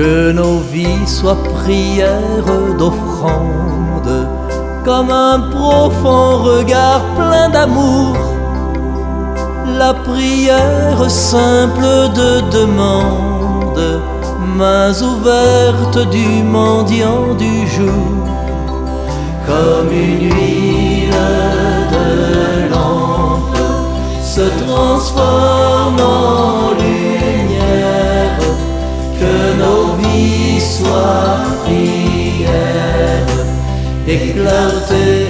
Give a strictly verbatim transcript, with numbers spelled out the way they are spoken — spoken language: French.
Que nos vies soient prières d'offrande, comme un profond regard plein d'amour, la prière simple de demande, mains ouvertes du mendiant du jour, comme une huile de lampe se transforme en lumière. Que nos vies soient prières et clarté